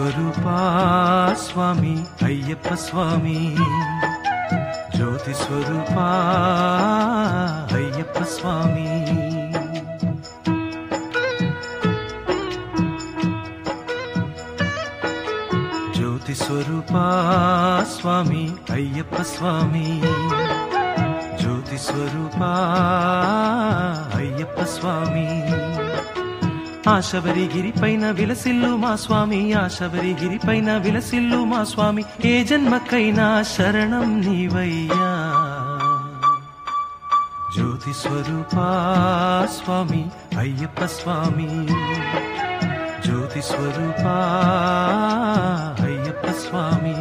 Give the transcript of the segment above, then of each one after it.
స్వరూపా స్వామి అయ్యప్ప స్వామి, జ్యోతి స్వరూపా అయ్యప్ప స్వామి. జ్యోతి స్వరూపా స్వామి అయ్యప్ప స్వామి, జ్యోతి స్వరూపా అయ్యప్ప స్వామి. ఆ శబరిగిరి పైన విలసిల్లు మా స్వామి, ఆ శబరిగిరి పైన విలసిల్లు మా స్వామి, ఏ జన్మకైనా శరణం నీవయ్యా. జ్యోతి స్వరూపా స్వామి అయ్యప్ప స్వామి, జ్యోతి స్వరూపా అయ్యప్ప స్వామి.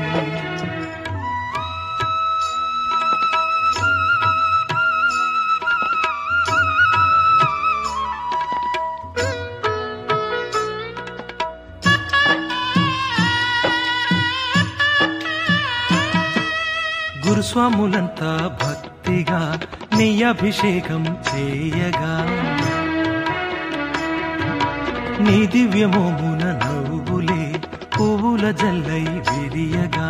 గురుస్వాములంతా భక్తిగా నెయ్యభిషేకం చేయగా, నీ దివ్యమోమున నవ్వులే పువ్వుల జల్లై విరియగా,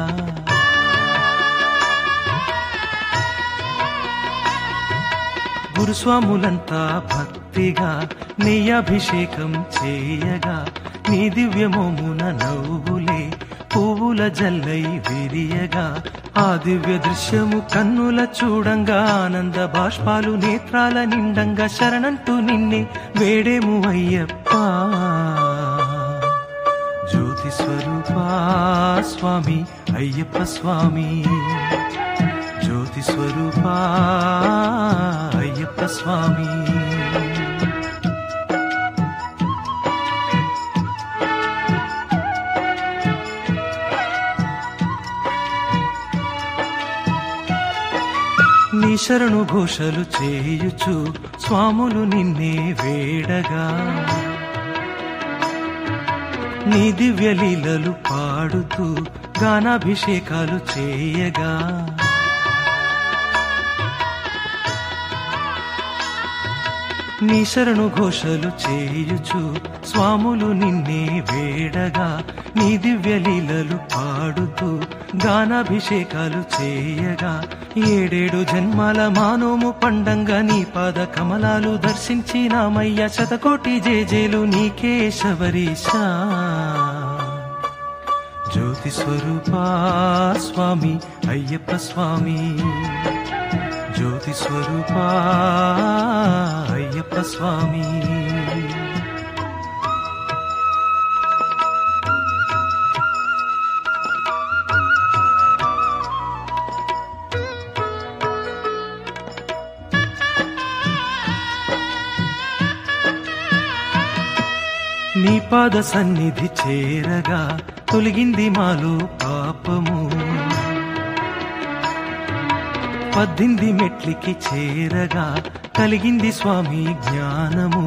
గురుస్వాములంతా భక్తిగా నెయ్యభిషేకం చేయగా, నీ దివ్యమోమున నవ్వులే పువ్వుల జల్లై విరియగా, ఆ దివ్య దృశ్యము కన్నుల చూడంగా, ఆనంద బాష్పాలు నేత్రాల నిండంగా, శరణంటూ నిన్నే వేడేము అయ్యప్ప. జ్యోతి స్వరూపా స్వామి అయ్యప్ప స్వామి, జ్యోతి స్వరూపా అయ్యప్ప స్వామి. నీ శరణు ఘోషలు చేయుచు స్వాములు నిన్నే వేడగా, నీ దివ్య లీలలు పాడుతూ గానాభిషేకాలు చేయగా, నీ శరణు ఘోషలు చేయుచు స్వాములు నిన్నే వేడగా, నీ దివ్య లీలలు పాడుతూ గానాభిషేకాలు చేయగా, ఏడేడు జన్మాల మానోము పండంగా, నీ పాద కమలాలు దర్శించినామయ్య, శతకోటి జేజేలు నీకే శబరీశా. జ్యోతి స్వరూపా స్వామి అయ్యప్ప స్వామి, జ్యోతి స్వరూపా అయ్యప్ప స్వామి. నీ పాద సన్నిధి చేరగా తొలగింది మాలో పాపము, 18 మెట్లికి చేరగా కలిగింది స్వామి జ్ఞానము.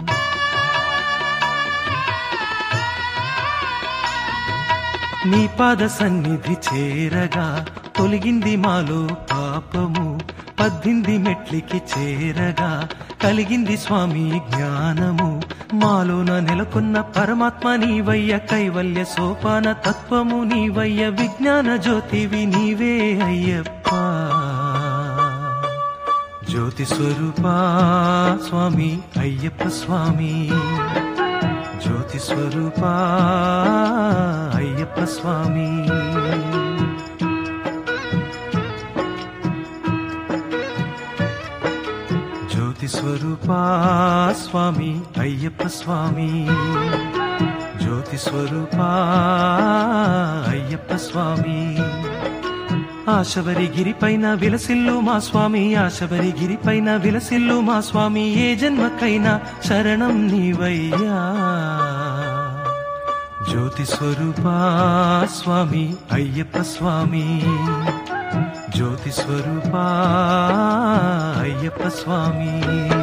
నీ పాద సన్నిధి చేరగా తొలగింది మాలో పాపము, 18 మెట్లికి చేరగా కలిగింది స్వామి జ్ఞానము. మాలోన నెలకొన్న పరమాత్మ నీవయ్య, కైవల్య సోపాన తత్వము నీవయ్య, విజ్ఞాన జ్యోతివి నీవే అయ్యప్ప. జ్యోతి స్వరూపా స్వామి అయ్యప్ప స్వామి, జ్యోతి స్వరూపా అయ్యప్ప స్వామి. జ్యోతి స్వరూపా స్వామి అయ్యప్ప స్వామి, జ్యోతి స్వరూపా అయ్యప్ప స్వామి. ఆ శబరిగిరి పైన విలసిల్లు మా స్వామి, ఆ శబరిగిరి పైన విలసిల్లు మా స్వామి, ఏ జన్మకైనా శరణం నీవయ్యా. జ్యోతి స్వరూపా స్వామి అయ్యప్ప స్వామి, జ్యోతి స్వరూపా అయ్యప్ప స్వామి.